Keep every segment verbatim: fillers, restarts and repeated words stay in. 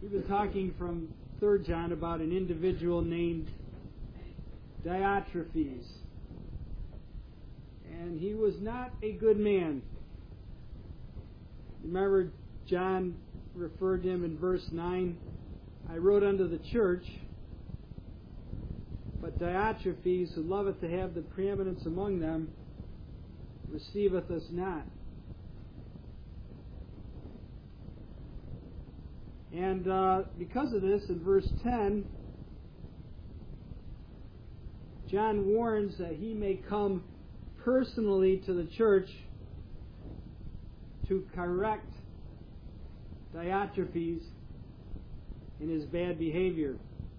We've been talking from Third John about an individual named Diotrephes. And he was not a good man. Remember, John referred to him in verse nine. I wrote unto the church, but Diotrephes, who loveth to have the preeminence among them, receiveth us not. And uh, because of this, in verse ten, John warns that he may come personally to the church to correct Diotrephes in his bad behavior.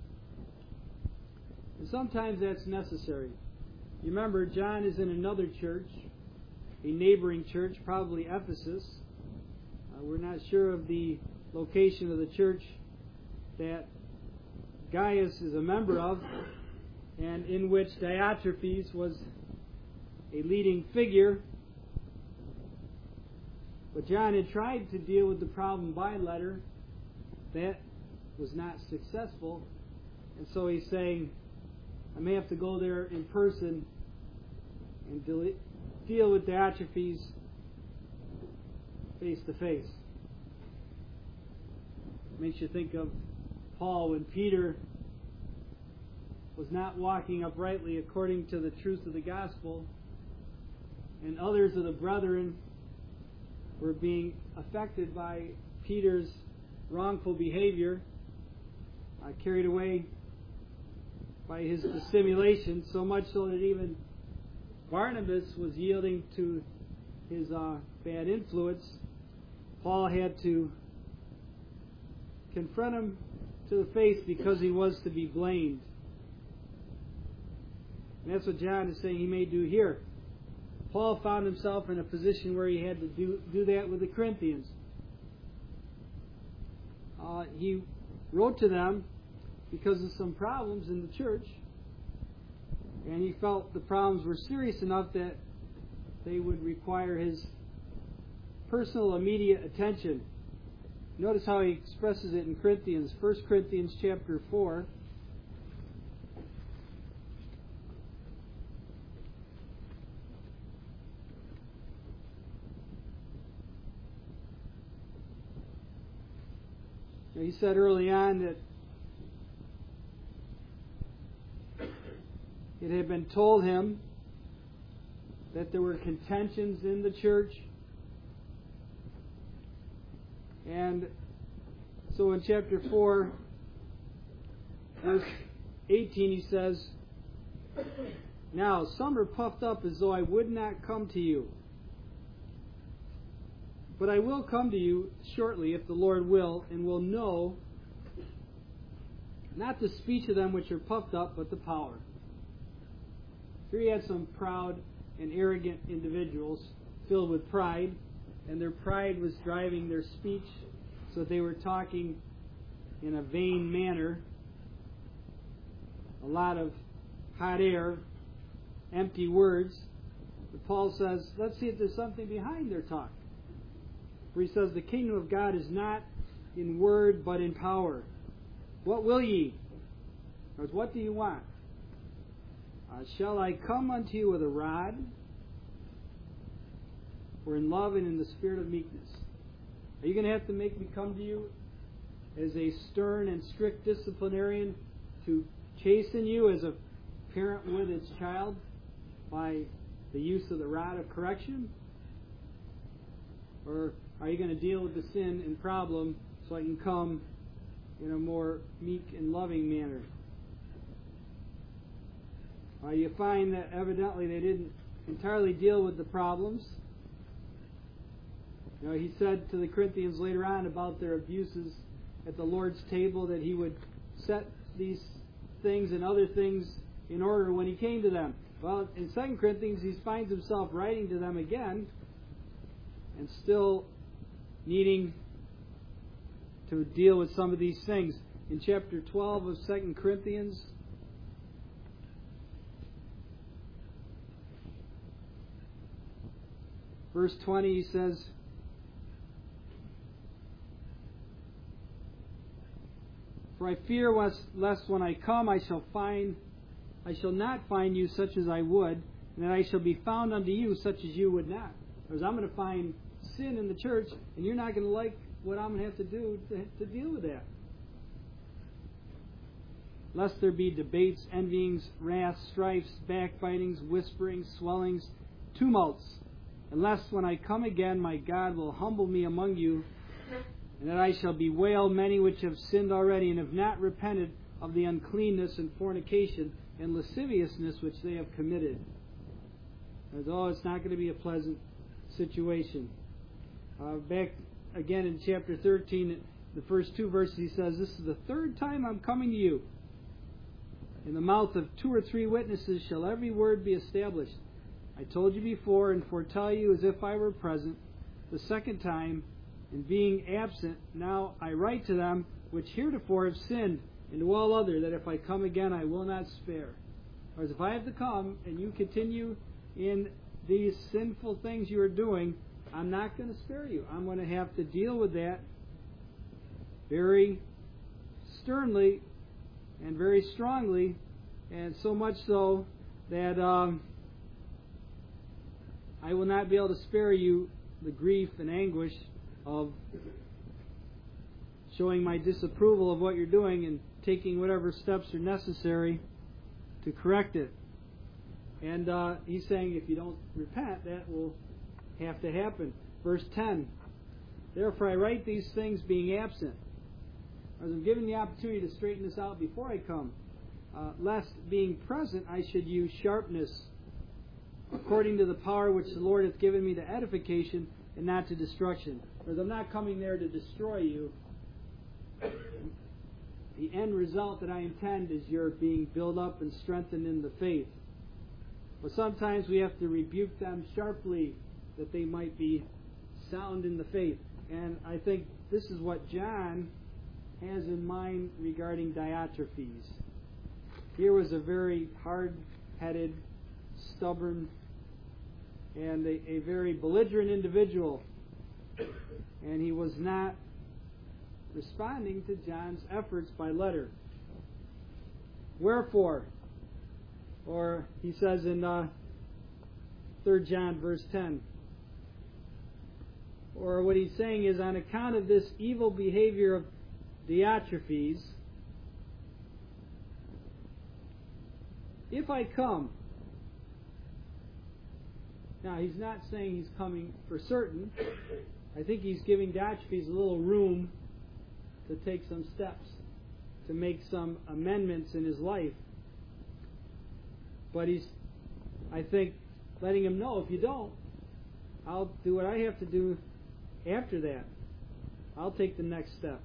And sometimes that's necessary. You remember, John is in another church, a neighboring church, probably Ephesus. Uh, we're not sure of the location of the church that Gaius is a member of, and in which Diotrephes was a leading figure. But John had tried to deal with the problem by letter. That was not successful. And so he's saying, I may have to go there in person and deal with Diotrephes face to face. Makes you think of Paul when Peter was not walking uprightly according to the truth of the gospel, and others of the brethren were being affected by Peter's wrongful behavior, uh, carried away by his dissimulation, so much so that even Barnabas was yielding to his uh, bad influence. Paul had to confront him to the face because he was to be blamed. And that's what John is saying he may do here. Paul found himself in a position where he had to do, do that with the Corinthians. Uh, he wrote to them because of some problems in the church, and he felt the problems were serious enough that they would require his personal, immediate attention. Notice how he expresses it in Corinthians, First Corinthians chapter four. He said early on that it had been told him that there were contentions in the church. And so in chapter four, verse eighteen, he says, Now some are puffed up as though I would not come to you. But I will come to you shortly, if the Lord will, and will know not the speech of them which are puffed up, but the power. Here he had some proud and arrogant individuals filled with pride, and their pride was driving their speech, so that they were talking in a vain manner, a lot of hot air, empty words. But Paul says, let's see if there's something behind their talk. Where he says, the kingdom of God is not in word, but in power. What will ye? Or what do you want? Uh, shall I come unto you with a rod? Or in love and in the spirit of meekness? Are you going to have to make me come to you as a stern and strict disciplinarian to chasten you as a parent with its child by the use of the rod of correction? Or are you going to deal with the sin and problem so I can come in a more meek and loving manner? Uh, you find that evidently they didn't entirely deal with the problems. You know, he said to the Corinthians later on about their abuses at the Lord's table that he would set these things and other things in order when he came to them. Well, in Second Corinthians, he finds himself writing to them again and still needing to deal with some of these things. In chapter twelve of Second Corinthians, verse twenty, he says, For I fear lest, lest when I come I shall find I shall not find you such as I would, and that I shall be found unto you such as you would not. Because I'm going to find sin in the church, and you're not going to like what I'm going to have to do to, to deal with that. Lest there be debates, envyings, wraths, strifes, backbitings, whisperings, swellings, tumults, and lest when I come again my God will humble me among you, and that I shall bewail many which have sinned already and have not repented of the uncleanness and fornication and lasciviousness which they have committed. As oh, it's not going to be a pleasant situation. Uh, back again in chapter thirteen, the first two verses, he says, "This is the third time I'm coming to you. In the mouth of two or three witnesses shall every word be established. I told you before and foretell you as if I were present. The second time, and being absent, now I write to them which heretofore have sinned, and to all other, that if I come again I will not spare." Whereas if I have to come and you continue in these sinful things you are doing, I'm not going to spare you. I'm going to have to deal with that very sternly and very strongly, and so much so that um, I will not be able to spare you the grief and anguish of showing my disapproval of what you're doing and taking whatever steps are necessary to correct it. And uh, he's saying if you don't repent, that will have to happen. Verse ten, "Therefore I write these things being absent." As I'm given the opportunity to straighten this out before I come, uh, lest being present I should use sharpness according to the power which the Lord hath given me to edification and not to destruction. Because I'm not coming there to destroy you. The end result that I intend is your being built up and strengthened in the faith. But sometimes we have to rebuke them sharply that they might be sound in the faith. And I think this is what John has in mind regarding Diotrephes. Here was a very hard-headed, stubborn, and a, a very belligerent individual. And he was not responding to John's efforts by letter. Wherefore, or he says in uh, Third John verse ten, or what he's saying is, on account of this evil behavior of Diotrephes, if I come. Now, he's not saying he's coming for certain. I think he's giving Diotrephes a little room to take some steps, to make some amendments in his life. But he's, I think, letting him know, if you don't, I'll do what I have to do after that. I'll take the next step.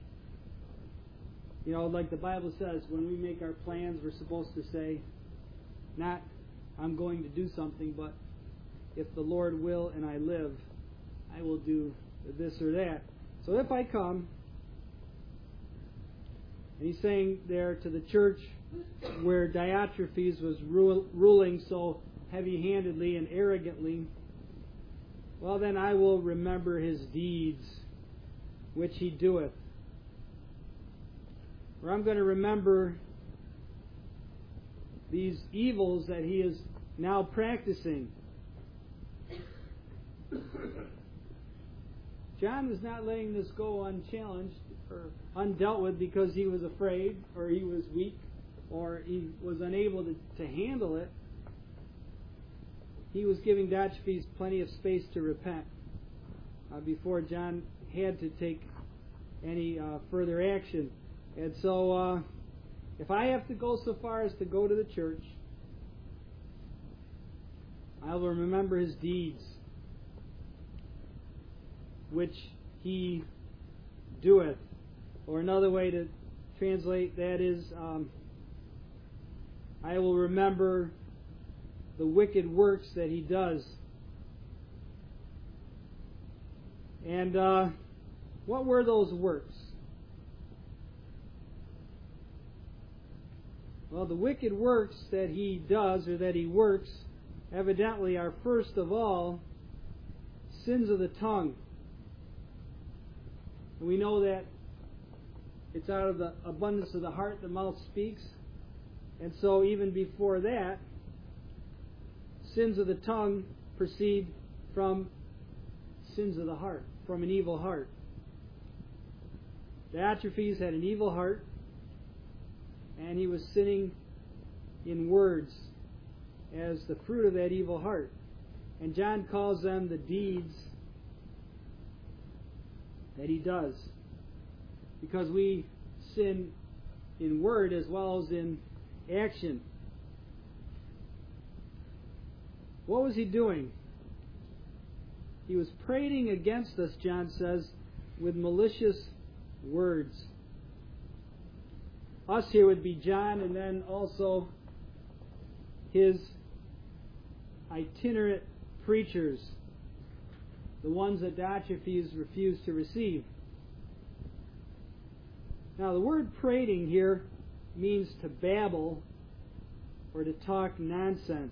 You know, like the Bible says, when we make our plans, we're supposed to say, not, I'm going to do something, but if the Lord will and I live, I will do this or that. So if I come, and he's saying there to the church where Diotrephes was rule, ruling so heavy-handedly and arrogantly, well, then I will remember his deeds, which he doeth. Or I'm going to remember these evils that he is now practicing. John was not letting this go unchallenged or undealt with because he was afraid or he was weak or he was unable to, to handle it. He was giving Diotrephes plenty of space to repent uh, before John had to take any uh, further action. And so, uh, if I have to go so far as to go to the church, I will remember his deeds, which he doeth. Or another way to translate that is, um, I will remember the wicked works that he does. And uh, what were those works? Well, the wicked works that he does or that he works evidently are first of all sins of the tongue. And we know that it's out of the abundance of the heart the mouth speaks. And so even before that, sins of the tongue proceed from sins of the heart, from an evil heart. Diotrephes had an evil heart, and he was sinning in words as the fruit of that evil heart. And John calls them the deeds that he does, because we sin in word as well as in action. What was he doing? He was prating against us, John says, with malicious words. Us here would be John, and then also his itinerant preachers, the ones that Diotrephes refused to receive. Now, the word prating here means to babble or to talk nonsense.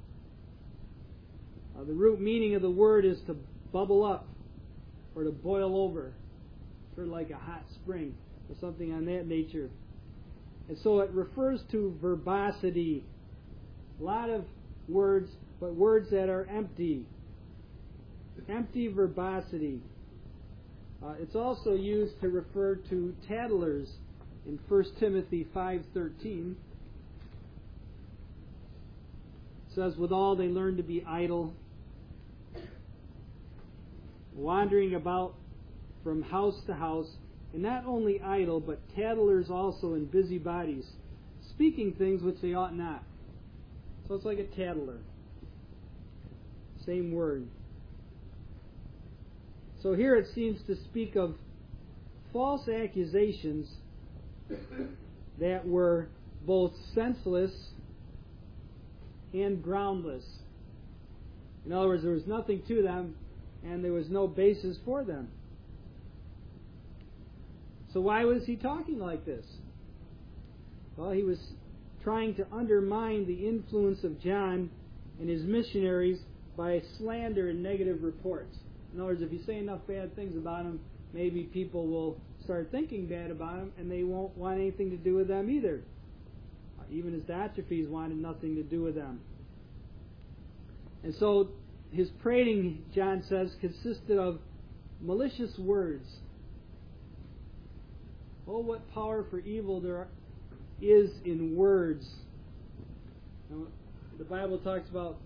Uh, the root meaning of the word is to bubble up or to boil over, sort of like a hot spring or something on that nature. And so it refers to verbosity. A lot of words, but words that are empty. Empty verbosity. Uh, it's also used to refer to tattlers in First Timothy five thirteen. It says, "Withal they learn to be idle, wandering about from house to house, and not only idle, but tattlers also and busybodies, speaking things which they ought not." So it's like a tattler. Same word. So here it seems to speak of false accusations that were both senseless and groundless. In other words, there was nothing to them and there was no basis for them. So why was he talking like this? Well, he was trying to undermine the influence of John and his missionaries by slander and negative reports. In other words, if you say enough bad things about them, maybe people will start thinking bad about them, and they won't want anything to do with them either. Even as Diotrephes wanted nothing to do with them. And so his prating, John says, consisted of malicious words. Oh, what power for evil there is in words. Now, the Bible talks about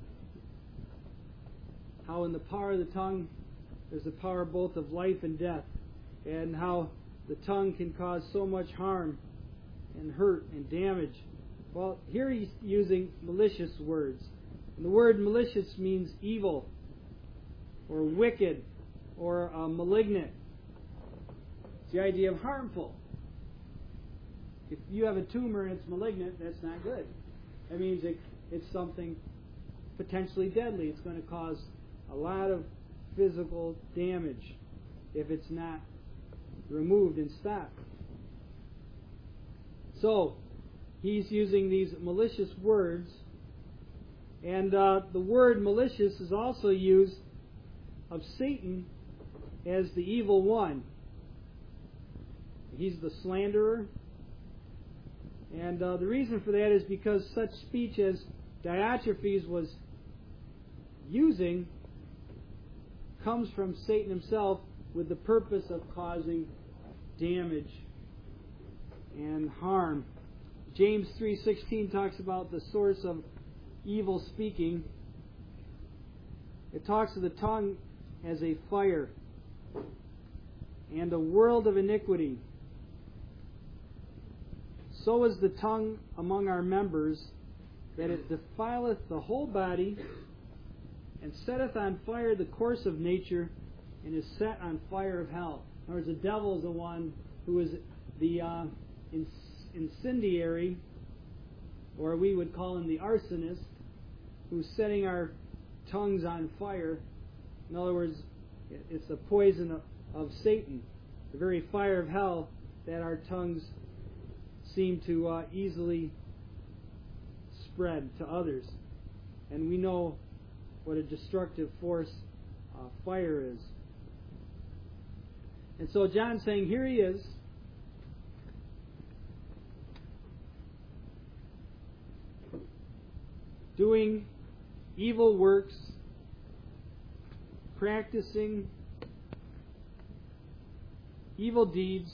how in the power of the tongue there's the power both of life and death, and how the tongue can cause so much harm and hurt and damage. Well, here he's using malicious words. And the word malicious means evil or wicked or uh, malignant. It's the idea of harmful. If you have a tumor and it's malignant, that's not good. That means it, it's something potentially deadly. It's going to cause a lot of physical damage if it's not removed and stopped. So, he's using these malicious words, and uh, the word malicious is also used of Satan as the evil one. He's the slanderer, and uh, the reason for that is because such speech as Diotrephes was using comes from Satan himself with the purpose of causing damage and harm. James three sixteen talks about the source of evil speaking. It talks of the tongue as a fire and a world of iniquity. So is the tongue among our members, that it defileth the whole body, and setteth on fire the course of nature, and is set on fire of hell. In other words, the devil is the one who is the uh, incendiary, or we would call him the arsonist, who's setting our tongues on fire. In other words, it's the poison of, of Satan, the very fire of hell that our tongues seem to uh, easily spread to others. And we know what a destructive force uh, fire is. And so John's saying, here he is, doing evil works, practicing evil deeds,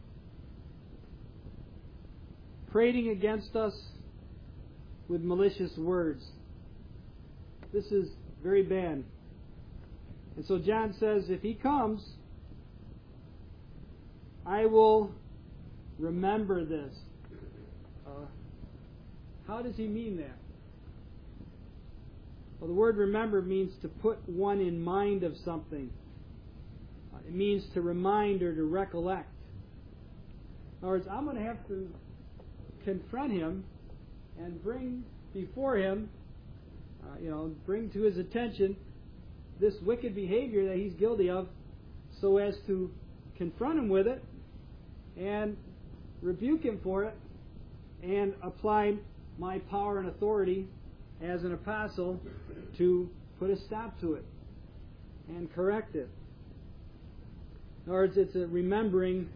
prating against us with malicious words. This is very bad. And so John says, if he comes, I will remember this. Uh, how does he mean that? Well, the word remember means to put one in mind of something. Uh, it means to remind or to recollect. In other words, I'm going to have to confront him and bring before him, uh, you know, bring to his attention this wicked behavior that he's guilty of, so as to confront him with it and rebuke him for it and apply my power and authority as an apostle to put a stop to it and correct it. In other words, it's a remembering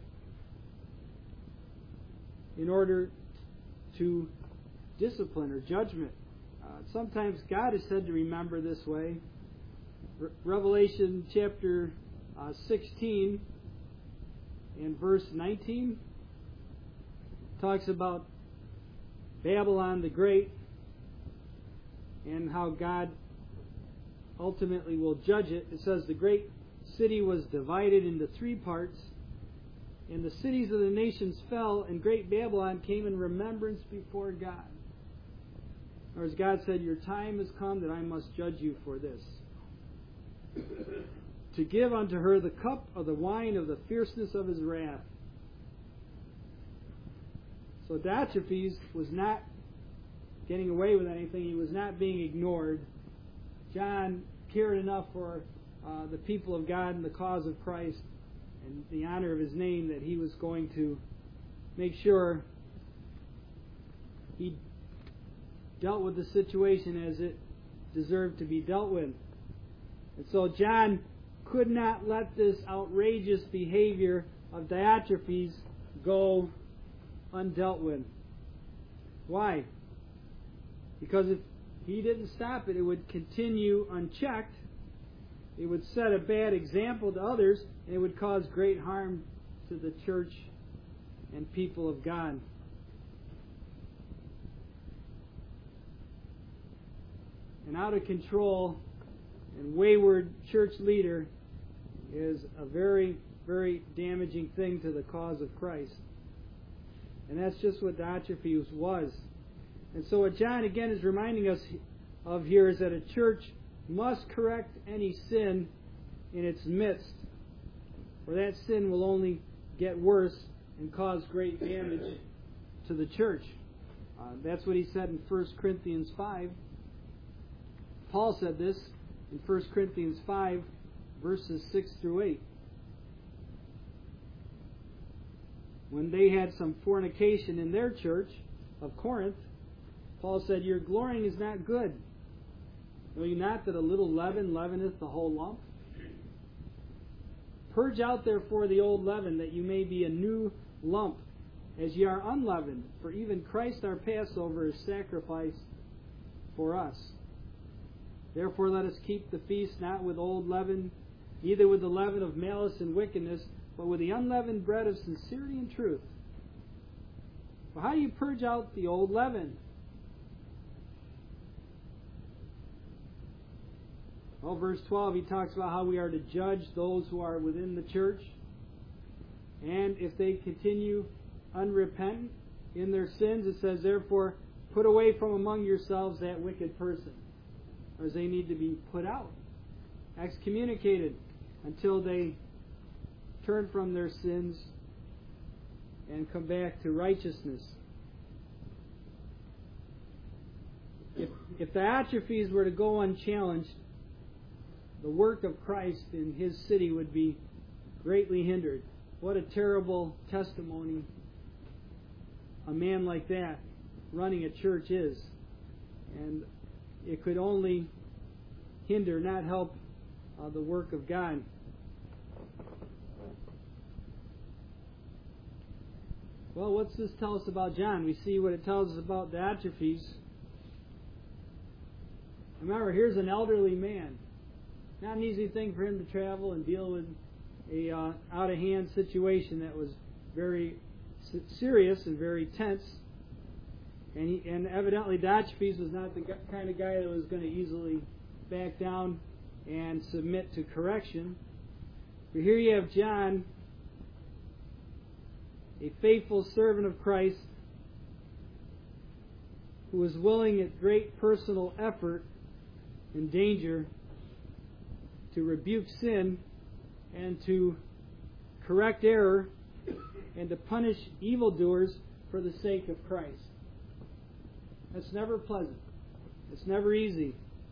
in order to discipline or judgment. Uh, sometimes God is said to remember this way. Re- Revelation chapter uh, sixteen and verse nineteen talks about Babylon the Great and how God ultimately will judge it. It says the great city was divided into three parts, and the cities of the nations fell, and great Babylon came in remembrance before God. Or as God said, your time has come that I must judge you for this. To give unto her the cup of the wine of the fierceness of his wrath. So Diotrephes was not getting away with anything. He was not being ignored. John cared enough for uh, the people of God and the cause of Christ and the honor of his name that he was going to make sure he dealt with the situation as it deserved to be dealt with. And so John could not let this outrageous behavior of Diotrephes go undealt with. Why? Because if he didn't stop it, it would continue unchecked. It would set a bad example to others, and it would cause great harm to the church and people of God. An out of control and wayward church leader is a very, very damaging thing to the cause of Christ. And that's just what Diotrephes was. And so what John again is reminding us of here is that a church must correct any sin in its midst, or that sin will only get worse and cause great damage to the church. Uh, that's what he said in First Corinthians five. Paul said this in First Corinthians five, verses six through eight. When they had some fornication in their church of Corinth, Paul said, your glorying is not good. Know you not that a little leaven leaveneth the whole lump? Purge out therefore the old leaven, that you may be a new lump, as ye are unleavened. For even Christ our Passover is sacrificed for us. Therefore let us keep the feast not with old leaven, neither with the leaven of malice and wickedness, but with the unleavened bread of sincerity and truth. Well, how do you purge out the old leaven? Well, verse twelve, he talks about how we are to judge those who are within the church. And if they continue unrepentant in their sins, it says, therefore, put away from among yourselves that wicked person. Or they need to be put out, excommunicated, until they turn from their sins and come back to righteousness. If, if the Diotrephes were to go unchallenged, the work of Christ in his city would be greatly hindered. What a terrible testimony a man like that running a church is. And it could only hinder, not help uh, the work of God. Well, what's this tell us about John? We see what it tells us about Diotrephes. Remember, here's an elderly man. Not an easy thing for him to travel and deal with a uh, out-of-hand situation that was very serious and very tense. And, he, and evidently Diotrephes was not the kind of guy that was going to easily back down and submit to correction. But here you have John, a faithful servant of Christ, who was willing at great personal effort and danger to rebuke sin and to correct error and to punish evildoers for the sake of Christ. That's never pleasant. It's never easy.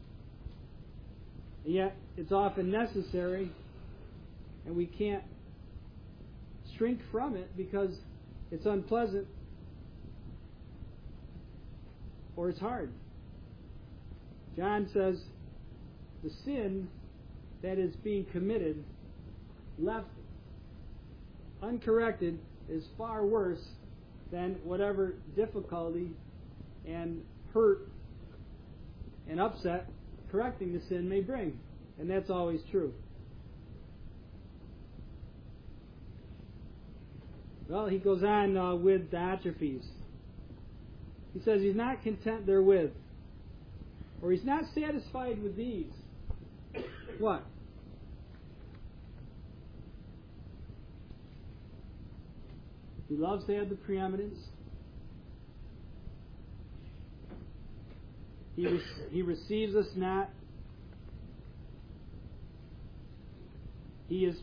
And yet, it's often necessary, and we can't shrink from it because it's unpleasant or it's hard. John says the sin that is being committed, left uncorrected, is far worse than whatever difficulty and hurt and upset correcting the sin may bring. And that's always true. Well, he goes on uh, with Diotrephes. He says he's not content therewith, or he's not satisfied with these. What? He loves to have the preeminence. He, re- he receives us not. He is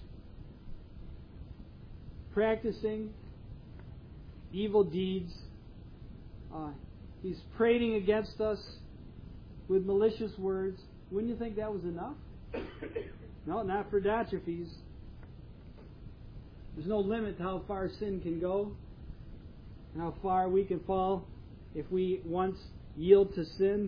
practicing evil deeds. Uh, he's prating against us with malicious words. Wouldn't you think that was enough? No, not for Diotrephes. There's no limit to how far sin can go and how far we can fall if we once yield to sin.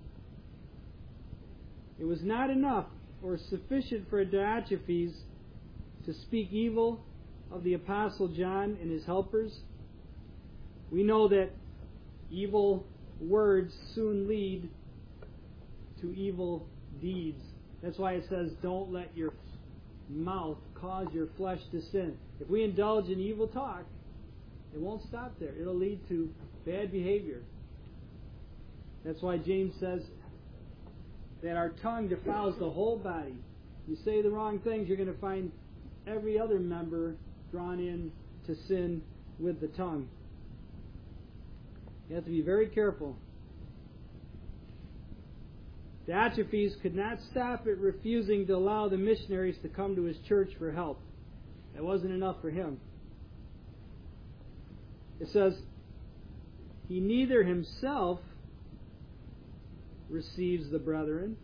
It was not enough or sufficient for Diotrephes to speak evil of the Apostle John and his helpers. We know that evil words soon lead to evil deeds. That's why it says, don't let your mouth cause your flesh to sin. If we indulge in evil talk, it won't stop there. It'll lead to bad behavior. That's why James says that our tongue defiles the whole body. You say the wrong things, you're going to find every other member drawn in to sin with the tongue. You have to be very careful. Diotrephes could not stop at refusing to allow the missionaries to come to his church for help. That wasn't enough for him. It says, he neither himself receives the brethren.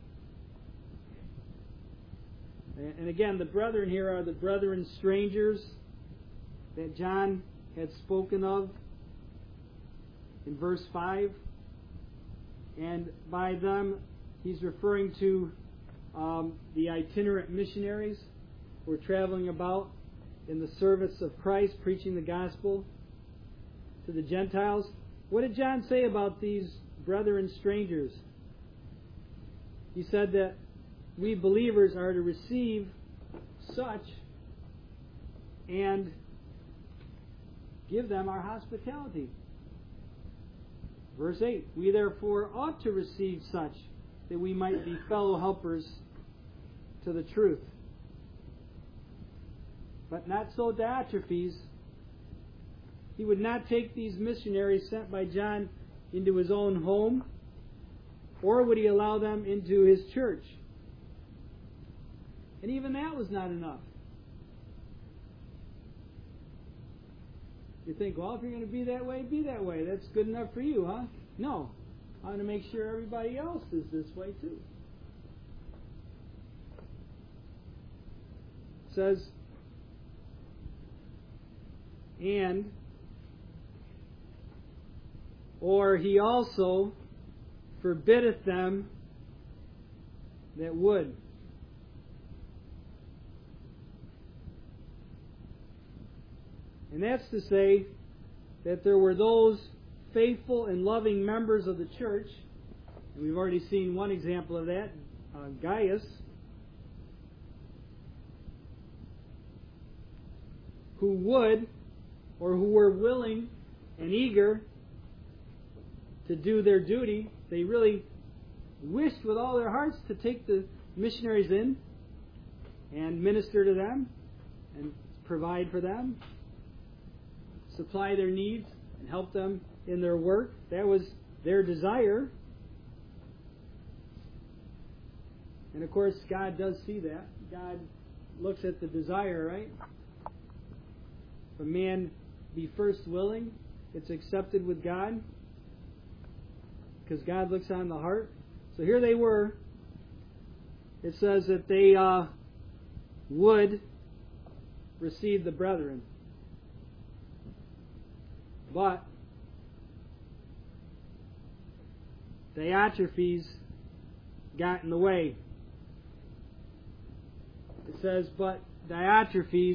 And again, the brethren here are the brethren strangers that John had spoken of in verse five. And by them, he's referring to um, the itinerant missionaries who are traveling about in the service of Christ, preaching the gospel to the Gentiles. What did John say about these brethren strangers? He said that we believers are to receive such and give them our hospitality. Verse eight, we therefore ought to receive such, that we might be fellow helpers to the truth. But not so Diotrephes. He would not take these missionaries sent by John into his own home, or would he allow them into his church. And even that was not enough. You think, well, if you're going to be that way, be that way. That's good enough for you, huh? No. I want to make sure everybody else is this way too. It says, and, or he also forbiddeth them that would. And that's to say that there were those faithful and loving members of the church And we've already seen one example of that, uh, Gaius, who would, or who were willing and eager to do their duty. They really wished with all their hearts to take the missionaries in and minister to them and provide for them, supply their needs, and help them in their work. That was their desire. And of course, God does see that. God looks at the desire, right? If a man be first willing, it's accepted with God, because God looks on the heart. So here they were. It says that they uh, would receive the brethren. But Diotrephes got in the way. It says, but Diotrephes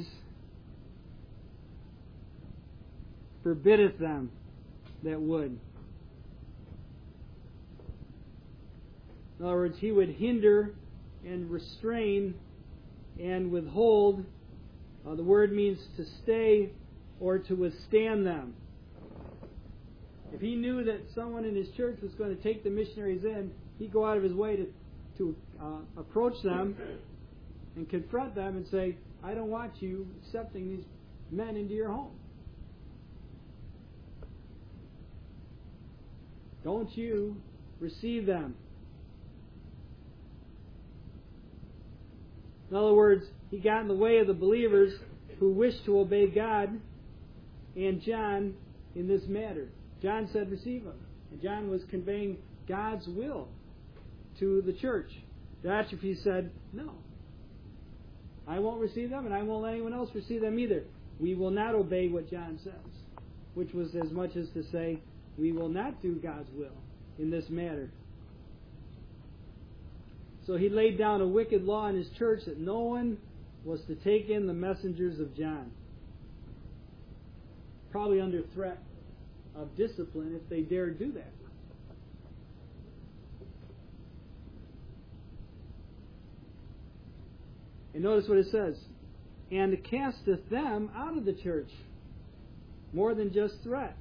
forbiddeth them that would. In other words, he would hinder and restrain and withhold. Uh, the word means to stay or to withstand them. If he knew that someone in his church was going to take the missionaries in, he'd go out of his way to, to uh, approach them and confront them and say, I don't want you accepting these men into your home. Don't you receive them. In other words, he got in the way of the believers who wished to obey God and John in this matter. John said, receive them. And John was conveying God's will to the church. Diotrephes said, no. I won't receive them, and I won't let anyone else receive them either. We will not obey what John says. Which was as much as to say, we will not do God's will in this matter. So he laid down a wicked law in his church that no one was to take in the messengers of John. Probably under threat of discipline if they dared do that. And notice what it says. And casteth them out of the church. More than just threat.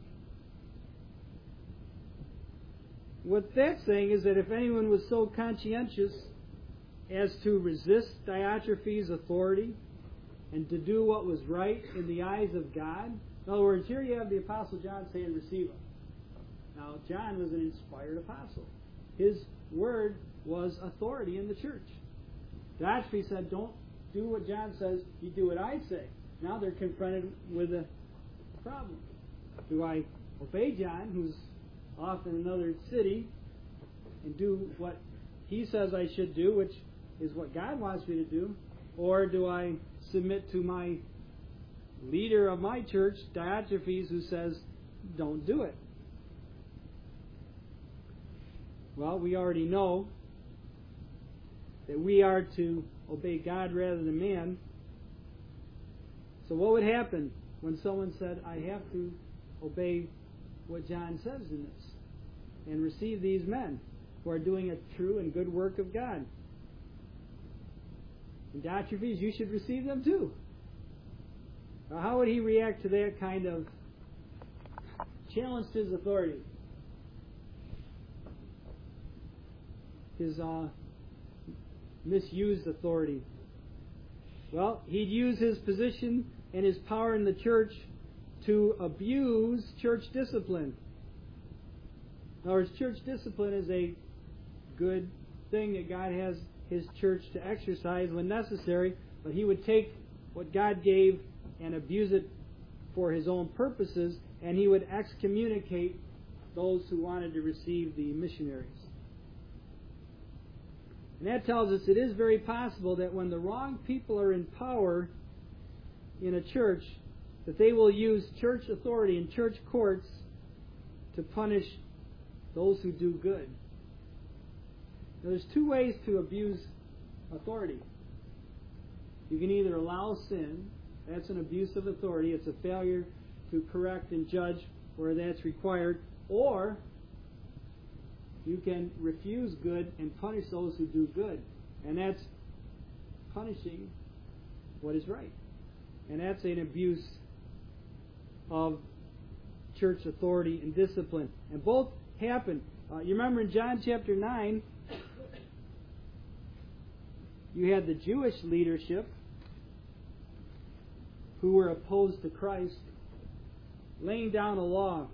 What that's saying is that if anyone was so conscientious as to resist Diotrephes' authority and to do what was right in the eyes of God. In other words, here you have the Apostle John saying, receive him. Now, John was an inspired apostle. His word was authority in the church. Diotrephes said, don't do what John says, you do what I say. Now they're confronted with a problem. Do I obey John, who's off in another city, and do what he says I should do, which is what God wants me to do, or do I submit to my leader of my church, Diotrephes, who says, don't do it? Well, we already know that we are to obey God rather than man. So what would happen when someone said, I have to obey what John says in this and receive these men who are doing a true and good work of God? And Diotrephes, you should receive them too. Now, how would he react to that kind of challenge to his authority? His uh, misused authority. Well, he'd use his position and his power in the church to abuse church discipline. In other words, church discipline is a good thing that God has His church to exercise when necessary, but he would take what God gave and abuse it for his own purposes, and he would excommunicate those who wanted to receive the missionaries. And that tells us it is very possible that when the wrong people are in power in a church, that they will use church authority and church courts to punish those who do good. Now, there's two ways to abuse authority. You can either allow sin, that's an abuse of authority, it's a failure to correct and judge where that's required, or You can refuse good and punish those who do good. And that's punishing what is right. And that's an abuse of church authority and discipline. And both happen. Uh, you remember in John chapter nine, you had the Jewish leadership who were opposed to Christ laying down a law.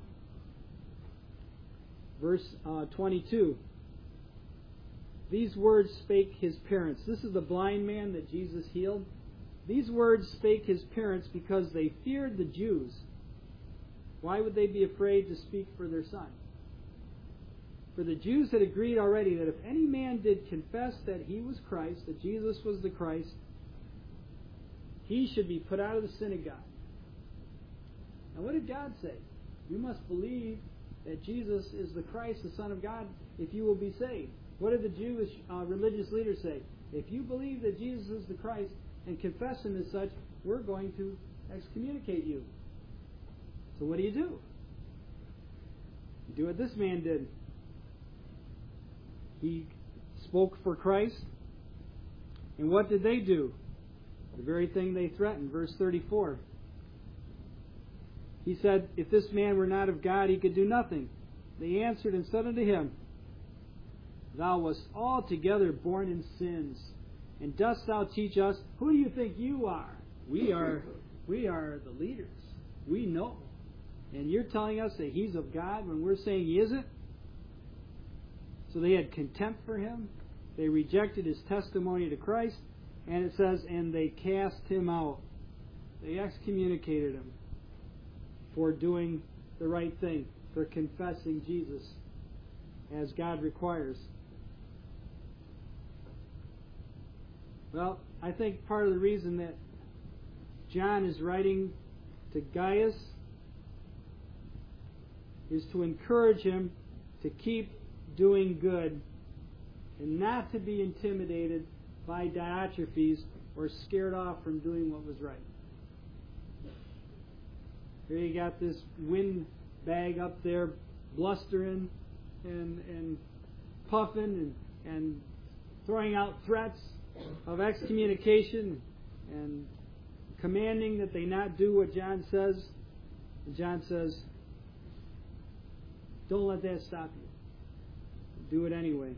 Verse uh, twenty-two. These words spake his parents. This is the blind man that Jesus healed. These words spake his parents because they feared the Jews. Why would they be afraid to speak for their son? For the Jews had agreed already that if any man did confess that he was Christ, that Jesus was the Christ, he should be put out of the synagogue. Now what did God say? You must believe that Jesus is the Christ, the Son of God, if you will be saved. What did the Jewish uh, religious leaders say? If you believe that Jesus is the Christ and confess Him as such, we're going to excommunicate you. So what do you do? You do what this man did. He spoke for Christ. And what did they do? The very thing they threatened. Verse thirty-four. He said, if this man were not of God, he could do nothing. They answered and said unto him, Thou wast altogether born in sins, and dost thou teach us? Who do you think you are? We are, we are the leaders. We know. And you're telling us that he's of God when we're saying he isn't? So they had contempt for him. They rejected his testimony to Christ. And it says, and they cast him out. They excommunicated him for doing the right thing, for confessing Jesus as God requires. Well, I think part of the reason that John is writing to Gaius is to encourage him to keep doing good and not to be intimidated by Diotrephes or scared off from doing what was right. Here you got this windbag up there blustering and and puffing and, and throwing out threats of excommunication and commanding that they not do what John says. And John says, don't let that stop you. Do it anyway.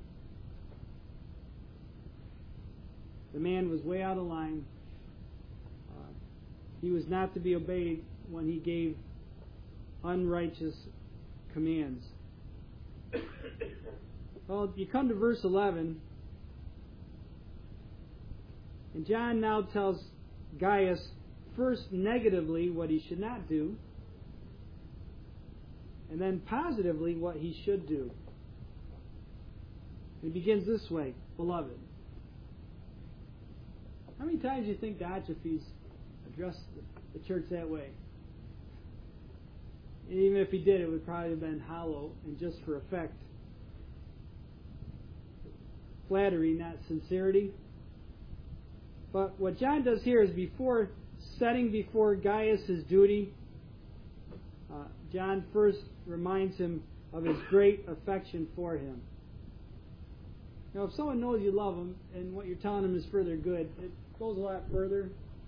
The man was way out of line. Uh, he was not to be obeyed when he gave unrighteous commands. Well, you come to verse eleven, and John now tells Gaius first negatively what he should not do, and then positively what he should do. He begins this way, beloved. How many times do you think Diotrephes addressed the church that way? And even if he did, it would probably have been hollow and just for effect. Flattery, not sincerity. But what John does here is before setting before Gaius his duty, uh, John first reminds him of his great affection for him. Now, if someone knows you love them and what you're telling them is for their good, it goes a lot further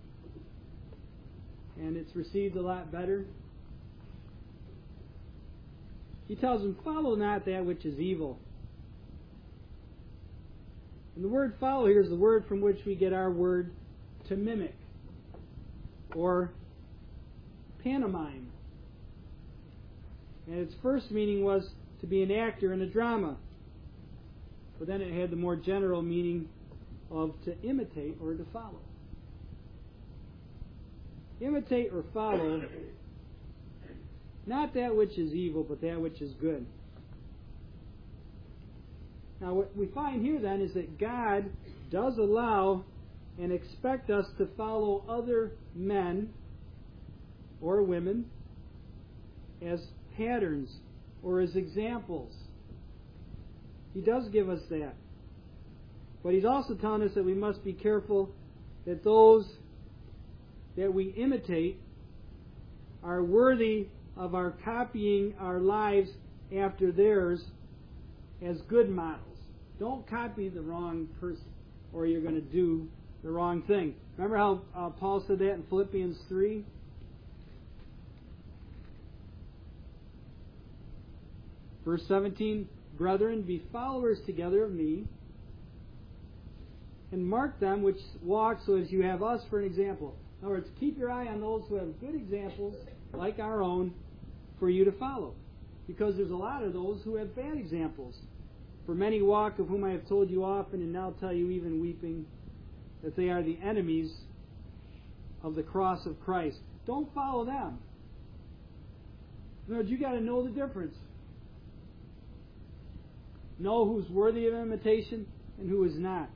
and it's received a lot better. He tells him, follow not that which is evil. And the word follow here is the word from which we get our word to mimic or pantomime. And its first meaning was to be an actor in a drama. But then it had the more general meaning of to imitate or to follow. Imitate or follow not that which is evil, but that which is good. Now what we find here then is that God does allow and expect us to follow other men or women as patterns or as examples. He does give us that. But He's also telling us that we must be careful that those that we imitate are worthy of our copying our lives after theirs as good models. Don't copy the wrong person, or you're going to do the wrong thing. Remember how uh, Paul said that in Philippians three? Verse seventeen, Brethren, be followers together of me, and mark them which walk so as you have us for an example. In other words, keep your eye on those who have good examples, like our own, for you to follow. Because there's a lot of those who have bad examples. For many walk, of whom I have told you often, and now tell you even weeping, that they are the enemies of the cross of Christ. Don't follow them. In other words, you've got to know the difference. Know who's worthy of imitation and who is not.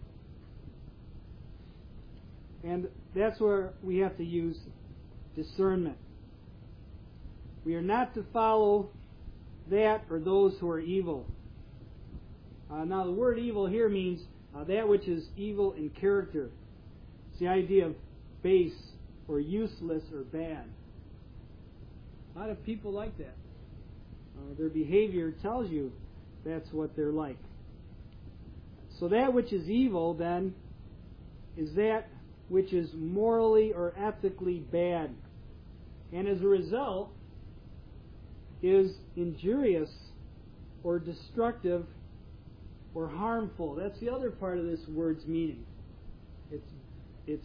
And that's where we have to use discernment. We are not to follow that or those who are evil. Uh, now, the word evil here means uh, that which is evil in character. It's the idea of base or useless or bad. A lot of people like that. Uh, their behavior tells you that's what they're like. So that which is evil, then, is that which is morally or ethically bad. And as a result, is injurious or destructive or harmful. That's the other part of this word's meaning. It's it's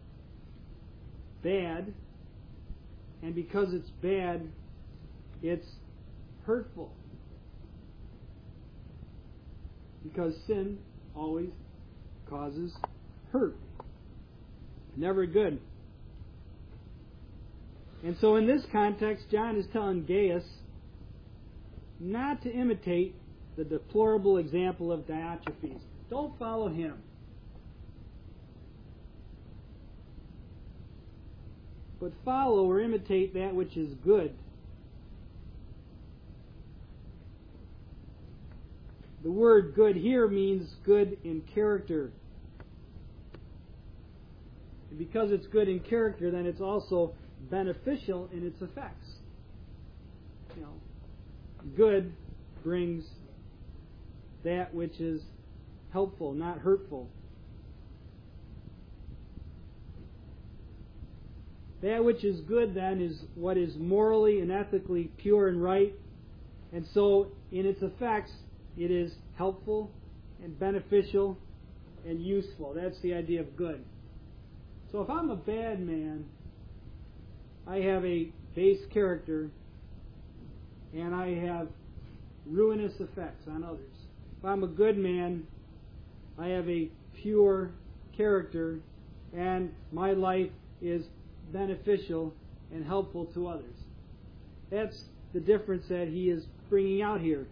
bad, and because it's bad, it's hurtful. Because sin always causes hurt. Never good. And so in this context, John is telling Gaius not to imitate the deplorable example of Diotrephes. Don't follow him. But follow or imitate that which is good. The word good here means good in character. And because it's good in character, then it's also beneficial in its effects. You know, good brings that which is helpful, not hurtful. That which is good, then, is what is morally and ethically pure and right. And so, in its effects, it is helpful and beneficial and useful. That's the idea of good. So if I'm a bad man, I have a base character, and I have ruinous effects on others. If I'm a good man, I have a pure character, and my life is beneficial and helpful to others. That's the difference that he is bringing out here.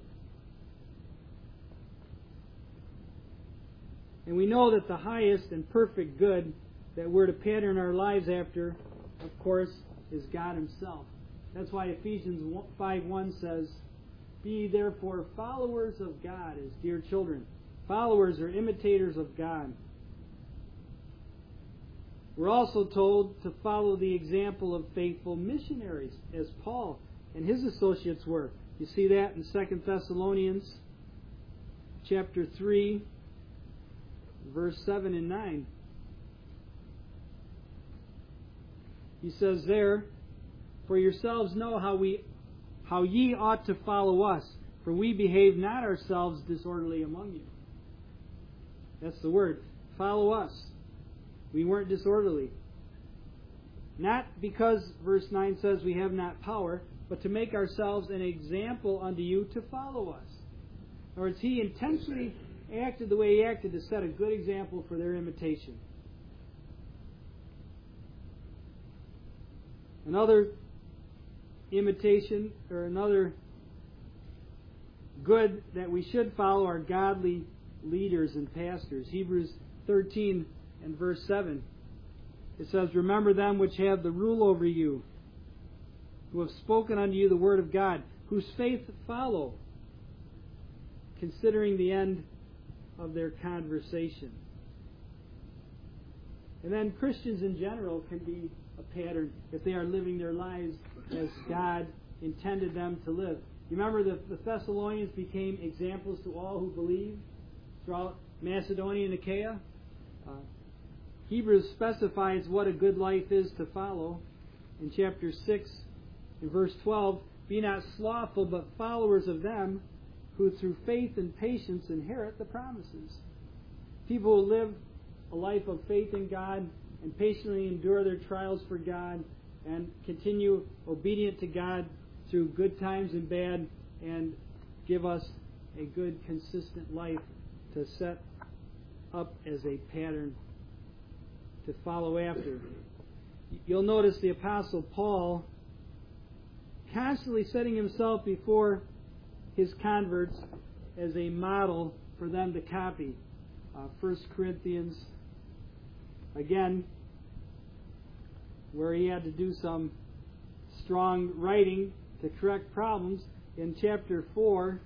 And we know that the highest and perfect good that we're to pattern our lives after, of course, is God Himself. That's why Ephesians five one says, Be therefore followers of God as dear children. Followers or imitators of God. We're also told to follow the example of faithful missionaries, as Paul and his associates were. You see that in Second Thessalonians chapter three, verse seven and nine. He says there, For yourselves know how we, how ye ought to follow us, for we behave not ourselves disorderly among you. That's the word. Follow us. We weren't disorderly. Not because, verse nine says, we have not power, but to make ourselves an example unto you to follow us. In other words, he intentionally acted the way he acted to set a good example for their imitation. Another imitation, or another good that we should follow, are godly leaders and pastors. Hebrews thirteen and verse seven. It says, Remember them which have the rule over you, who have spoken unto you the word of God, whose faith follow, considering the end of their conversation. And then Christians in general can be a pattern if they are living their lives as God intended them to live. You remember the, the Thessalonians became examples to all who believed throughout Macedonia and Achaia. Uh, Hebrews specifies what a good life is to follow. In chapter six, in verse twelve, be not slothful, but followers of them who through faith and patience inherit the promises. People who live a life of faith in God and patiently endure their trials for God and continue obedient to God through good times and bad, and give us a good, consistent life to set up as a pattern to follow after. You'll notice the Apostle Paul constantly setting himself before his converts as a model for them to copy. Uh, First Corinthians, again, where he had to do some strong writing to correct problems. In chapter four,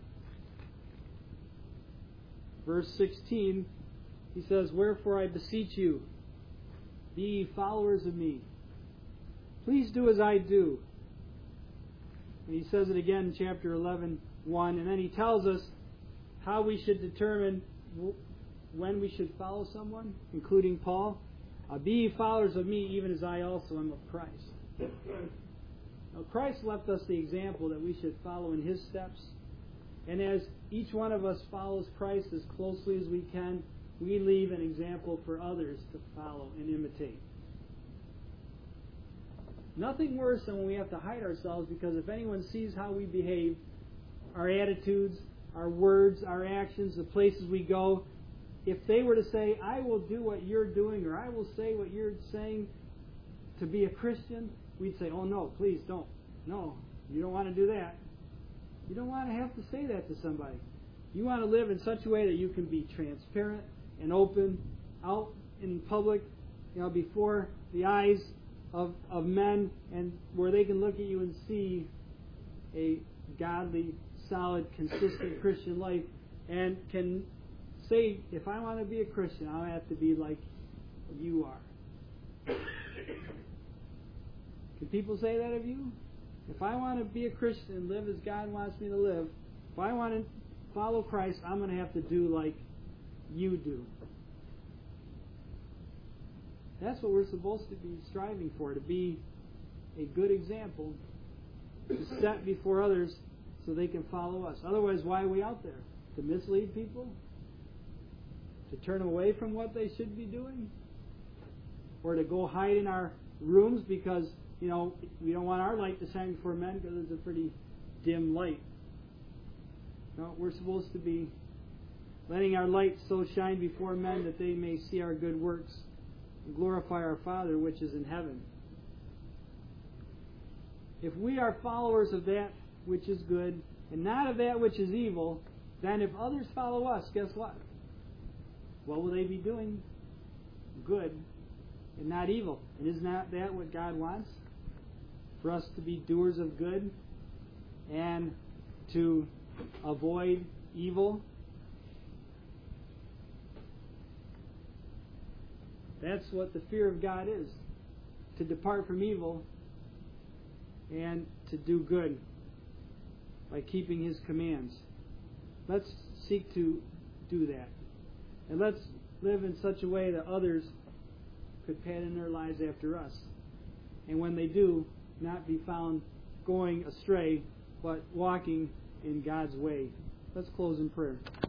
verse sixteen, he says, wherefore I beseech you, be ye followers of me. Please do as I do. And he says it again in chapter eleven, one. And then he tells us how we should determine when we should follow someone, including Paul. Uh, be ye followers of me, even as I also am of Christ. Now, Christ left us the example that we should follow in His steps. And as each one of us follows Christ as closely as we can, we leave an example for others to follow and imitate. Nothing worse than when we have to hide ourselves, because if anyone sees how we behave, our attitudes, our words, our actions, the places we go, if they were to say, I will do what you're doing, or I will say what you're saying to be a Christian, we'd say, oh no, please don't. No, you don't want to do that. You don't want to have to say that to somebody. You want to live in such a way that you can be transparent and open out in public, you know, before the eyes of, of men, and where they can look at you and see a godly, solid, consistent Christian life, and can say, if I want to be a Christian, I'll have to be like you are. Can people say that of you? If I want to be a Christian and live as God wants me to live, if I want to follow Christ, I'm going to have to do like you do. That's what we're supposed to be striving for, to be a good example, to set before others so they can follow us. Otherwise, why are we out there? To mislead people? To turn them away from what they should be doing? Or to go hide in our rooms because, you know, we don't want our light to shine before men because it's a pretty dim light. No, we're supposed to be letting our light so shine before men that they may see our good works and glorify our Father which is in heaven. If we are followers of that which is good and not of that which is evil, then if others follow us, guess what? What will they be doing? Good and not evil. And isn't that, that what God wants? For us to be doers of good and to avoid evil. That's what the fear of God is. To depart from evil and to do good by keeping His commands. Let's seek to do that. And let's live in such a way that others could pattern their lives after us. And when they do, not be found going astray, but walking in God's way. Let's close in prayer.